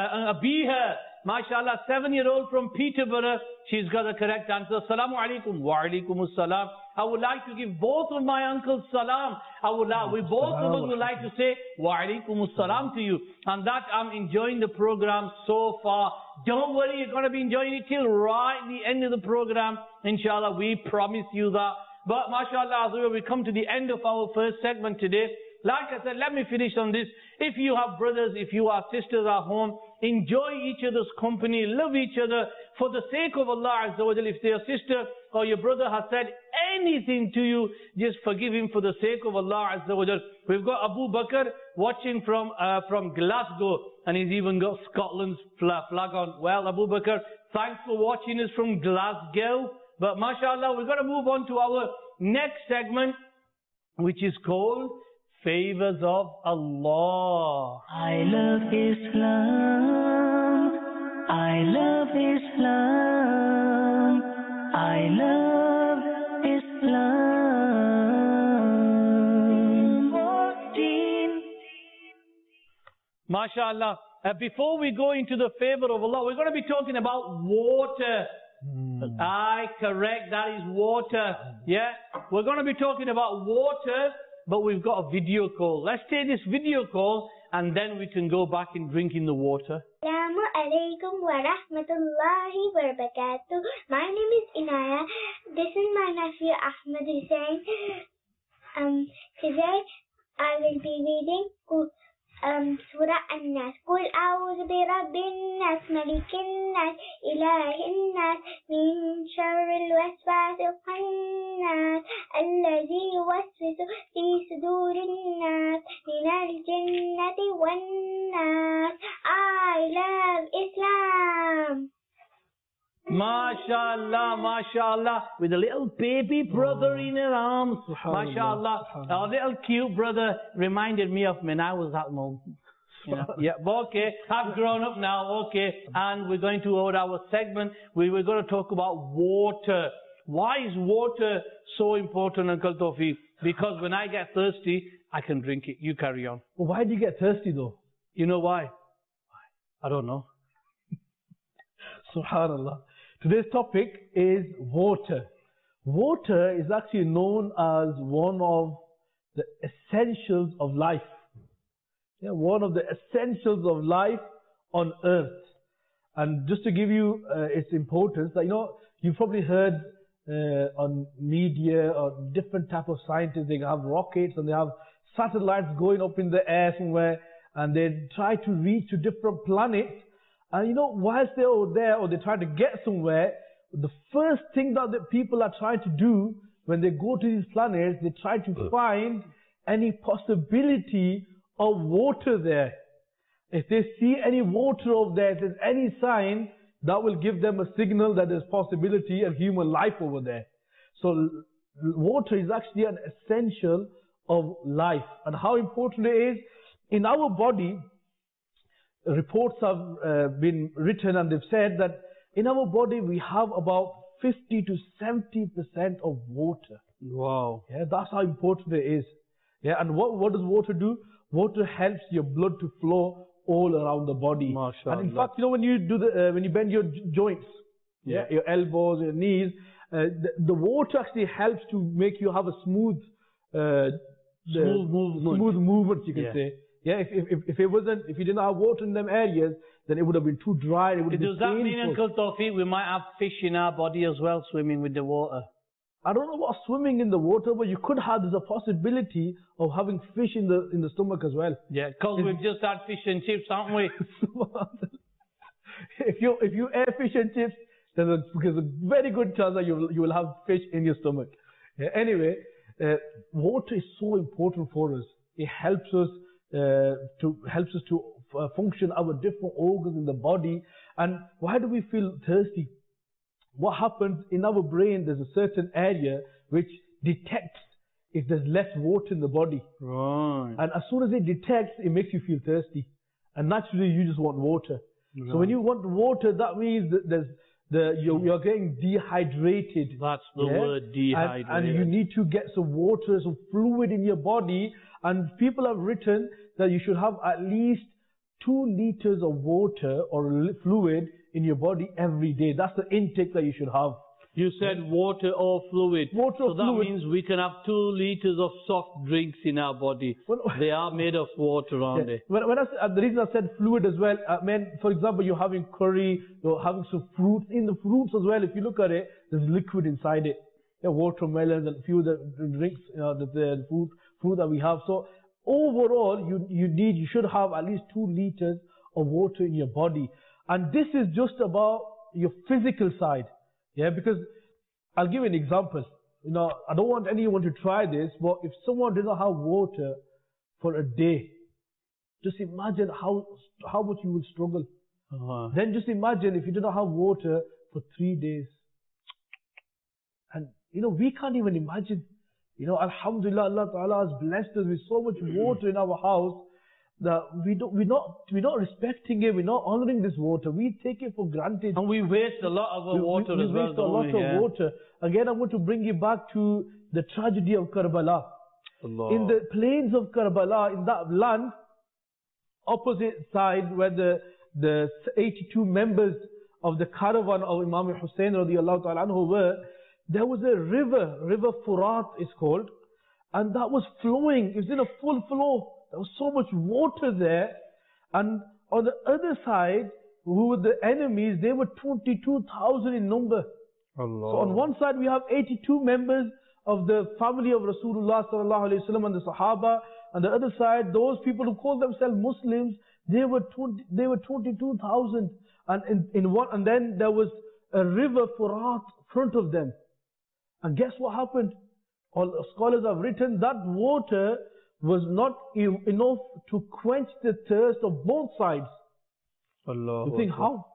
Abiha. MashaAllah, 7-year-old from Peterborough. She's got the correct answer. Assalamu alaikum. Wa alaikum assalam. I would like to give both of my uncles salam. We both of us would like to say wa alaikum assalam to you. And that I'm enjoying the program so far. Don't worry, you're going to be enjoying it till right the end of the program. Inshallah, we promise you that. But mashallah, we come to the end of our first segment today. Like I said, let me finish on this. If you have brothers, if you have sisters at home, enjoy each other's company, love each other for the sake of Allah Azza wa Jalla. If your sister or your brother has said anything to you, just forgive him for the sake of Allah Azza wa Jalla. We've got Abu Bakr watching from Glasgow, and he's even got Scotland's flag on. Well, Abu Bakr, thanks for watching us from Glasgow. But mashallah, we've got to move on to our next segment, which is called Favors of Allah. I love Islam. I love Islam. I love Islam. 14. MashaAllah. Before we go into the favor of Allah, we're going to be talking about water. Aye, correct, that is water. Yeah, we're going to be talking about water, but we've got a video call. Let's take this video call and then we can go back and drink in the water. Assalamu alaikum wa rahmatullahi wa barakatuh. My name is Inaya. This is my nephew Ahmed Hussein. Today I will be reading Surah An-Nas. Qul a'udhu bi rabbin nas, malikin nas, ilahin nas, min sharril waswasil khannas, alladhi yuwaswisu fi sudurin nas, minal jannati wan nas. I love Islam. MashaAllah, MashaAllah, with a little baby brother in her arms. Subhanallah, MashaAllah. Subhanallah. Our little cute brother reminded me of when I was that moment. You know? Yeah, but okay, I've grown up now, okay, and we're going to our segment. We were going to talk about water. Why is water so important, Uncle Tawfiq? Because when I get thirsty, I can drink it. You carry on. Well, why do you get thirsty though? You know why? I don't know. Subhanallah. Today's topic is water. Water is actually known as one of the essentials of life. Yeah, one of the essentials of life on earth. And just to give you its importance, that, you know, you've probably heard on media or different type of scientists, they have rockets and they have satellites going up in the air somewhere, and they try to reach to different planets. And you know, whilst they're over there or they try to get somewhere, the first thing that the people are trying to do when they go to these planets, they try to find any possibility of water there. If they see any water over there, if there's any sign, that will give them a signal that there's possibility of human life over there. So water is actually an essential of life. And how important it is in our body. Reports have been written and they've said that in our body we have about 50 to 70% of water. Wow. Yeah, that's how important it is. Yeah, and what does water do? Water helps your blood to flow all around the body. MashaAllah. And in fact, you know, when you do when you bend your joints, yeah, your elbows, your knees, the water actually helps to make you have a smooth movement, you can say. Yeah, if it wasn't, if you didn't have water in them areas, then it would have been too dry. It would have been Does that painful. mean, Uncle Tawfiq, we might have fish in our body as well, swimming with the water? I don't know about swimming in the water, but you could have, there's a possibility of having fish in the stomach as well. Yeah, because we've just had fish and chips, haven't we? if you air fish and chips, there's a very good chance that you will have fish in your stomach. Yeah, anyway, water is so important for us. It helps us to function our different organs in the body. And why do we feel thirsty? What happens in our brain? There's a certain area which detects if there's less water in the body. Right. And as soon as it detects, it makes you feel thirsty. And naturally, you just want water. Right. So when you want water, that means that you're getting dehydrated. That's the word, dehydrated. And you need to get some water, some fluid in your body. And people have written that you should have at least 2 liters of water or fluid in your body every day. That's the intake that you should have. You said water or fluid. Water or fluid. So that means we can have 2 liters of soft drinks in our body. They are made of water, aren't they? When the reason I said fluid as well, I mean, for example, you're having curry, you're having some fruits. In the fruits as well, if you look at it, there's liquid inside it. Yeah, watermelons and a few of the drinks, the food that we have. So overall, you should have at least 2 liters of water in your body. And this is just about your physical side. Yeah, because I'll give you an example. You know, I don't want anyone to try this, but if someone doesn't have water for a day, just imagine how much you will struggle. Then just imagine if you do not have water for 3 days. And, you know, we can't even imagine. You know, Alhamdulillah, Allah Ta'ala has blessed us with so much water in our house that we're not respecting it, we're not honoring this water. We take it for granted. And we waste a lot of our water as well. We waste a lot of water. Again, I want to bring you back to the tragedy of Karbala. Allah. In the plains of Karbala, in that land, opposite side where the 82 members of the caravan of Imam Hussein radiallahu ta'ala anhu were, there was a river Furat is called, and that was flowing. It was in a full flow. There was so much water there. And on the other side, who were the enemies, they were 22,000 in number. Allah. So on one side we have 82 members of the family of Rasulullah sallallahu alaihi wasallam and the Sahaba. On the other side, those people who call themselves Muslims, they were 22,000. And then there was a river Furat in front of them. And guess what happened? All scholars have written that water was not enough to quench the thirst of both sides. Allah. You think how?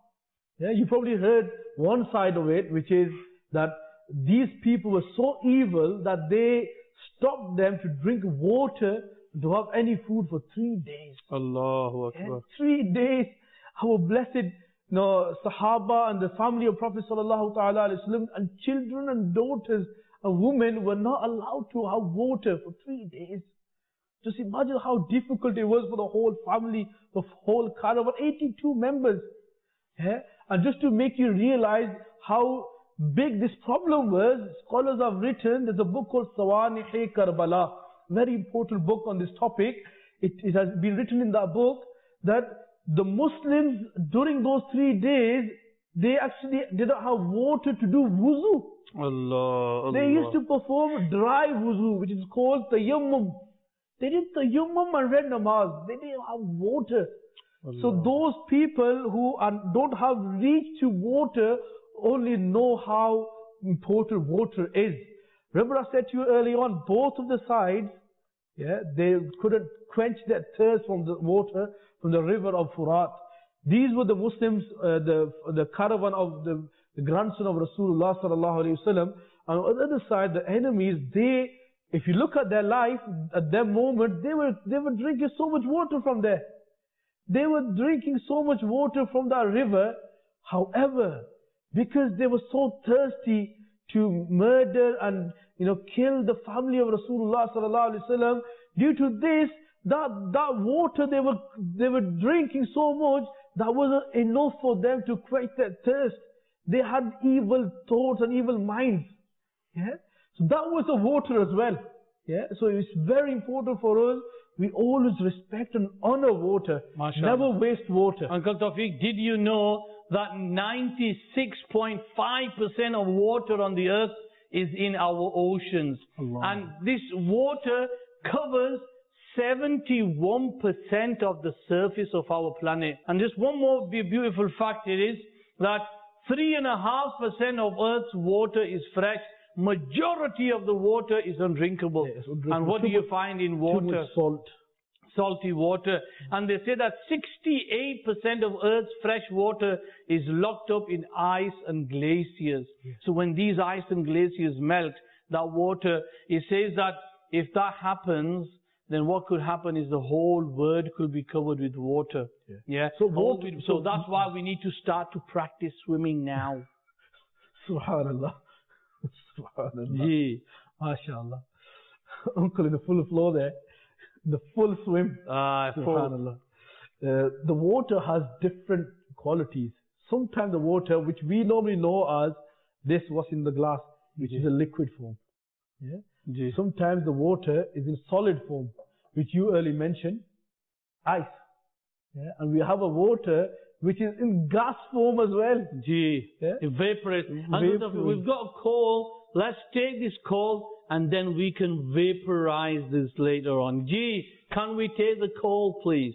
Yeah, you probably heard one side of it, which is that these people were so evil that they stopped them to drink water, to have any food for 3 days. Allahu And 3 days, our blessed Sahaba and the family of Prophet sallallahu ta'ala alayhi wasallam and children and daughters and women were not allowed to have water for 3 days. Just imagine how difficult it was for the whole family, the whole caravan, 82 members. Yeah? And just to make you realize how big this problem was, scholars have written, there's a book called Sawanihi Karbala, very important book on this topic. It has been written in that book that the Muslims during those 3 days, they actually didn't have water to do wuzu. Allah. They used to perform dry wuzu, which is called tayammum. They did tayammum and read namaz. They didn't have water. Allah. So those people who don't have reach to water only know how important water is. Remember I said to you earlier on, both of the sides, they couldn't quench their thirst from the water from the river of Furat. These were the Muslims, the caravan of the grandson of Rasulullah sallallahu alaihi wasallam. And on the other side, the enemies, if you look at their life, at that moment, they were drinking so much water from there. They were drinking so much water from that river. However, because they were so thirsty to murder and kill the family of Rasulullah sallallahu alaihi wasallam, due to this, that water they were drinking so much that wasn't enough for them to quench their thirst. They had evil thoughts and evil minds. Yeah, so that was the water as well. Yeah, so it's very important for us. We always respect and honor water. MashaAllah. Never waste water. Uncle Tawfiq, did you know that 96.5% of water on the earth is in our oceans? Allah. And this water covers 71% of the surface of our planet. And just one more beautiful fact it is that 3.5% of Earth's water is fresh. Majority of the water is undrinkable. Yes, undrinkable. And what do you find in water? Too much salt. Salty water. And they say that 68% of Earth's fresh water is locked up in ice and glaciers. Yes. So when these ice and glaciers melt, that water, it says that if that happens, then what could happen is the whole world could be covered with water. Yeah. So that's why we need to start to practice swimming now. Subhanallah. Subhanallah. Yeah. MashaAllah. Uncle in the full flow there. The full swim. Subhanallah. The water has different qualities. Sometimes the water, which we normally know as this was in the glass, which is a liquid form. Yeah. Sometimes the water is in solid form, which you earlier mentioned, ice. Yeah. And we have a water which is in gas form as well. Yeah. Evaporate. We've got a call. Let's take this call and then we can vaporize this later on. Can we take the call, please?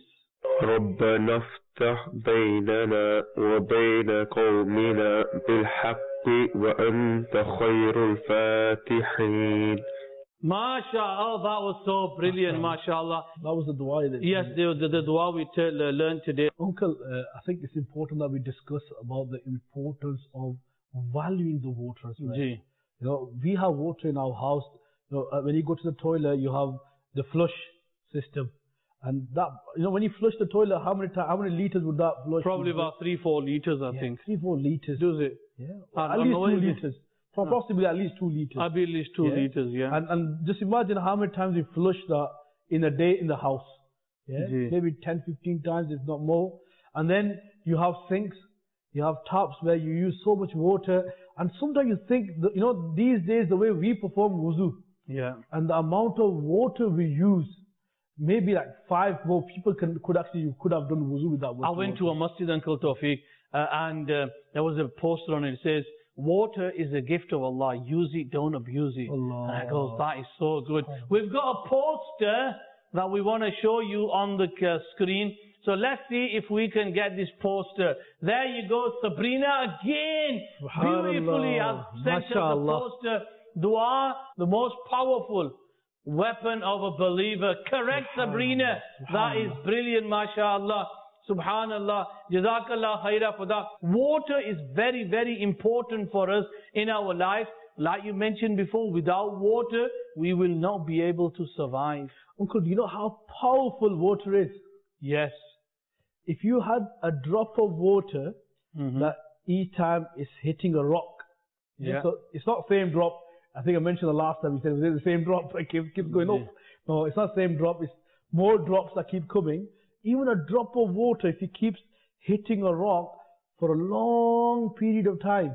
ربنا افتح بيننا وبين قومنا بالحق وأنت خير الفاتحين. MashaAllah, that was so brilliant, MashaAllah. That was the dua. Yes, the dua we learned today. Uncle, I think it's important that we discuss about the importance of valuing the water as well. We have water in our house. When you go to the toilet, you have the flush system. And that, when you flush the toilet, how many liters would that flush? Probably about 3-4 liters, I think. 3-4 liters. Does it? Yeah. At least 2 liters. Possibly at least 2 liters. At least 2 liters, yeah. And just imagine how many times you flush that in a day in the house. Yeah. Maybe 10-15 times, if not more. And then you have sinks, you have taps where you use so much water. And sometimes you think, these days the way we perform wuzu, and the amount of water we use, maybe like 5 more people could have done wuzu with that water. I went to a masjid, Uncle Tawfiq, and there was a poster on it. It says, water is a gift of Allah. Use it, don't abuse it. Allah. And I go, that is so good. We've got a poster that we want to show you on the screen. So let's see if we can get this poster. There you go, Sabrina again. Beautifully has sent us the poster. Dua, the most powerful weapon of a believer. Correct, Sabrina. That is brilliant, mashallah. Subhanallah. Jazakallah khaira for that. Water is very, very important for us in our life. Like you mentioned before, without water, we will not be able to survive. Uncle, do you know how powerful water is? Yes. If you had a drop of water that each time is hitting a rock, Yeah. so it's not same drop. I think I mentioned the last time, we said it's the same drop, it keeps going up. No, it's not the same drop, it's more drops that keep coming. Even a drop of water, if it keeps hitting a rock for a long period of time,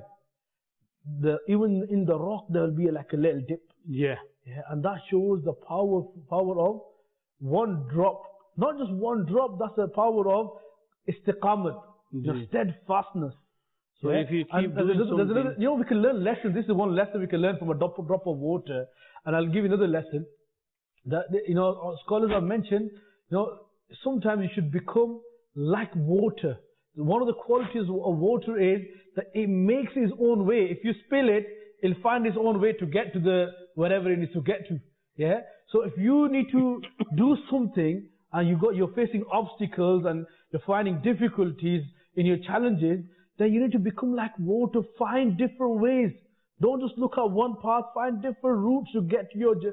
even in the rock there will be like a little dip. Yeah. Yeah, and that shows the power of one drop. Not just one drop, that's the power of istiqamat, your steadfastness. So if you keep doing something, you know, we can learn lessons. This is one lesson we can learn from a drop of water. And I'll give you another lesson. That, you know, scholars have mentioned, you know, sometimes you should become like water. One of the qualities of water is that it makes its own way. If you spill it, it'll find its own way to get to the wherever it needs to get to. Yeah. So if you need to do something and you're facing obstacles and you're finding difficulties in your challenges, then you need to become like water. Find different ways. Don't just look at one path. Find different routes to get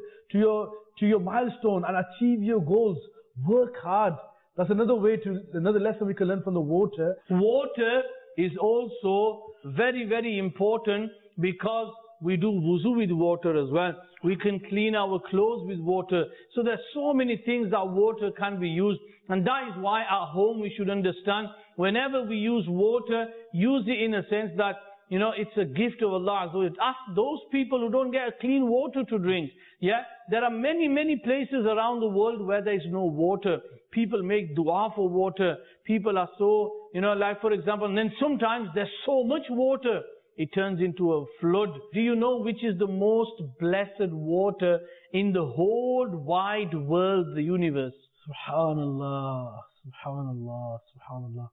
to your milestone and achieve your goals. Work hard. That's another lesson we can learn from the water. water is also very, very important because we do wuzu with water as well. We can clean our clothes with water. So there's so many things that water can be used. And that is why at home we should understand, whenever we use water, use it in a sense that, you know, it's a gift of Allah. So ask those people who don't get clean water to drink. Yeah, there are many, many places around the world where there is no water. People make dua for water. People are so, you know, like for example, and then sometimes there's so much water, it turns into a flood. Do you know which is the most blessed water in the whole wide world, the universe? Subhanallah, subhanallah, subhanallah.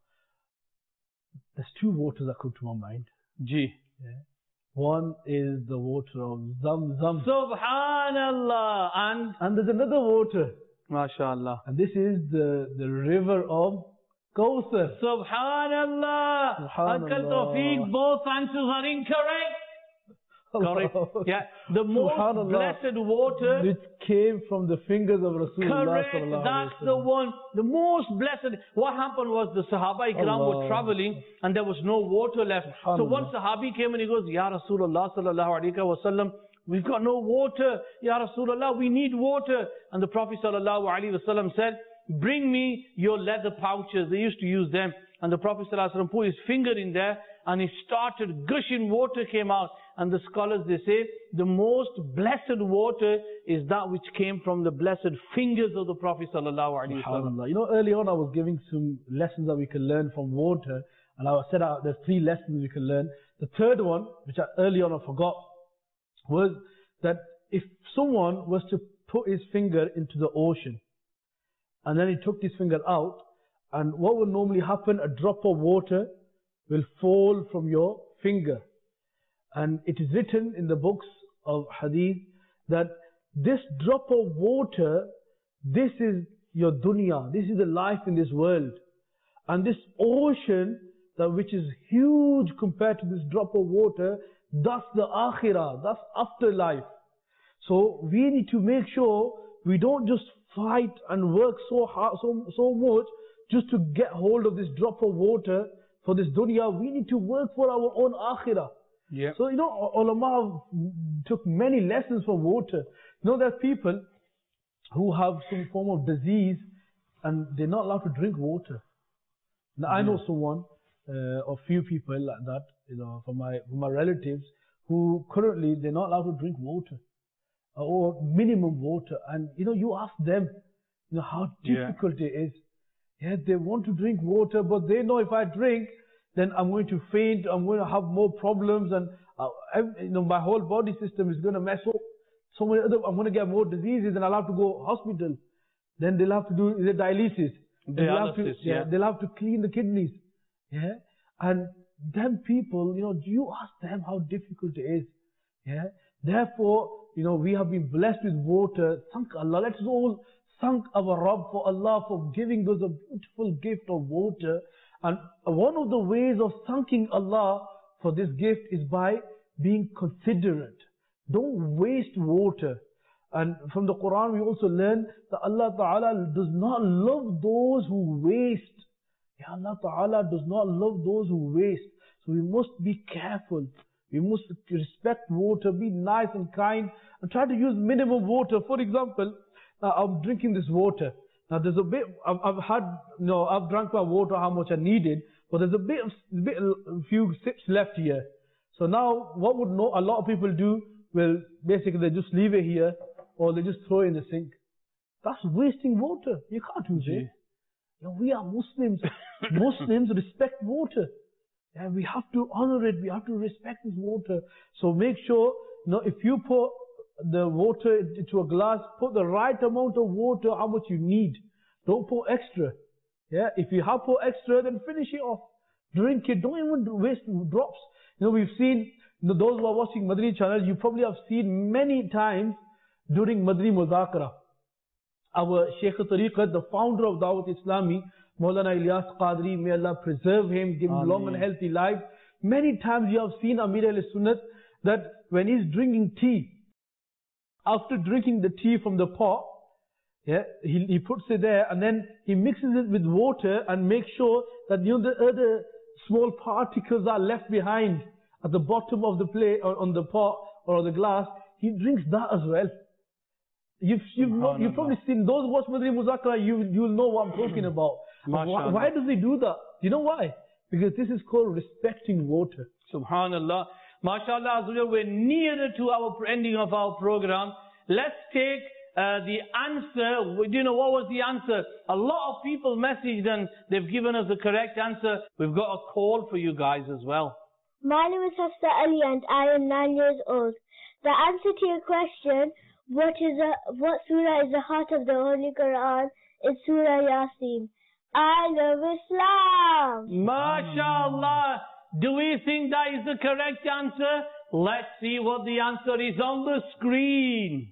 There's two waters that come to my mind. Gee. Yeah. One is the water of Zamzam. Subhanallah. And there's another water. MashaAllah. And this is the river of Kawthar. Subhanallah. Uncle Tawfiq, both answers are incorrect. Correct. Yeah. The most blessed water. Which came from the fingers of Rasulullah. Correct. That's the one. The most blessed. What happened was the Sahaba Ikram were traveling and there was no water left. So one Sahabi came and he goes, Ya Rasulullah sallallahu alayhi wa sallam, we've got no water. Ya Rasulullah, we need water. And the Prophet sallallahu alayhi wa sallam said, bring me your leather pouches. They used to use them. And the Prophet sallallahu alayhi wa sallam put his finger in there and he started gushing, water came out. And the scholars, they say, the most blessed water is that which came from the blessed fingers of the Prophet sallallahu alaihi wasallam. You know, early on I was giving some lessons that we can learn from water. And I said there's 3 lessons we can learn. The third one, which early on I forgot, was that if someone was to put his finger into the ocean, and then he took his finger out, and what would normally happen, a drop of water will fall from your finger. And it is written in the books of hadith that this drop of water, this is your dunya, this is the life in this world. And this ocean, which is huge compared to this drop of water, that's the akhirah, that's afterlife. So we need to make sure we don't just fight and work so hard, so much just to get hold of this drop of water for this dunya. We need to work for our own akhirah. Yeah. So, you know, ulama took many lessons from water. You know, there are people who have some form of disease and they're not allowed to drink water. Now, I know someone, or few people like that, you know, from my relatives, who currently they're not allowed to drink water, or minimum water. And, you know, you ask them, you know, how difficult it is. Yeah, they want to drink water, but they know if I drink, then I'm going to faint, I'm going to have more problems, and you know, my whole body system is going to mess up. I'm going to get more diseases, and I'll have to go hospital. Then they'll have to do the dialysis. They'll have to clean the kidneys. Yeah, and them people, you know, do you ask them how difficult it is? Yeah, therefore, you know, we have been blessed with water. Thank Allah. Let's all thank our Rabb for Allah for giving us a beautiful gift of water. And one of the ways of thanking Allah for this gift is by being considerate. Don't waste water. And from the Quran we also learn that Allah Ta'ala does not love those who waste. Yeah, Allah Ta'ala does not love those who waste. So we must be careful. We must respect water, be nice and kind, and try to use minimum water. For example, I'm drinking this water. Now there's a bit, I've drunk my water how much I needed, but there's a few sips left here. So now what would a lot of people do? Well, basically they just leave it here, or they just throw it in the sink. That's wasting water. You can't do that. You know, we are Muslims. Muslims respect water. And we have to honor it. We have to respect this water. So make sure, if you put the water into a glass, put the right amount of water, how much you need. Don't put extra. Yeah, if you have put extra, then finish it off. Drink it. Don't even waste drops. We've seen, those who are watching Madani channel, you probably have seen many times during Madani Muzakara. Our Shaykh Tariqat, the founder of Dawat Islami, Maulana Ilyas Qadri, may Allah preserve him, give him long and healthy life. Many times you have seen Amir al-Sunnat that when he's drinking tea, after drinking the tea from the pot, he puts it there and then he mixes it with water and makes sure that the other small particles are left behind at the bottom of the plate or on the pot or on the glass. He drinks that as well. You've probably seen those who watch Madani Muzakara, you'll know what I'm talking about. Why does he do that? Do you know why? Because this is called respecting water. Subhanallah. MashaAllah, we're nearer to our ending of our program. Let's take the answer. Do you know what was the answer? A lot of people messaged and they've given us the correct answer. We've got a call for you guys as well. My name is Hafsa Ali and I am 9 years old. The answer to your question, what surah is the heart of the Holy Quran, is Surah Yasin. I love Islam. MashaAllah. Do we think that is the correct answer? Let's see what the answer is on the screen.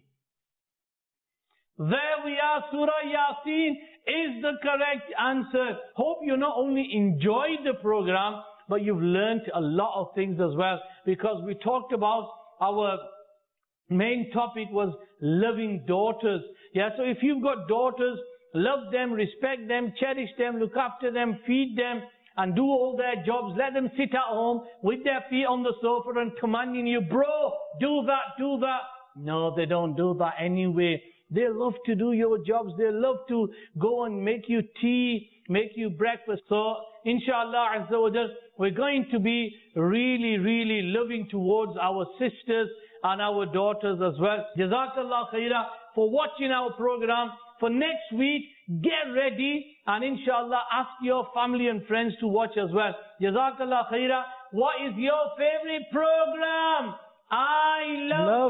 There we are. Surah Yasin is the correct answer. Hope you not only enjoyed the program, but you've learned a lot of things as well. Because we talked about our main topic was loving daughters. Yeah, so if you've got daughters, love them, respect them, cherish them, look after them, feed them, and do all their jobs. Let them sit at home with their feet on the sofa and commanding you, bro, do that, do that. No, they don't do that anyway. They love to do your jobs. They love to go and make you tea, make you breakfast. So, inshallah, Azza wa Jal, we're going to be really, really loving towards our sisters and our daughters as well. Jazakallah khaira for watching our program. For next week, get ready and inshallah ask your family and friends to watch as well. Jazakallah khaira. What is your favorite program? I love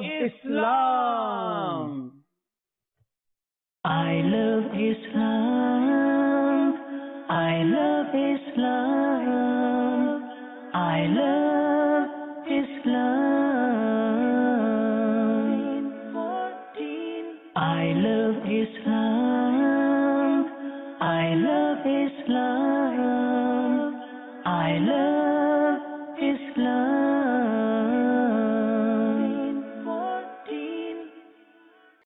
Islam. I love Islam. I love Islam. I love Islam. I love Islam. I love Islam. I love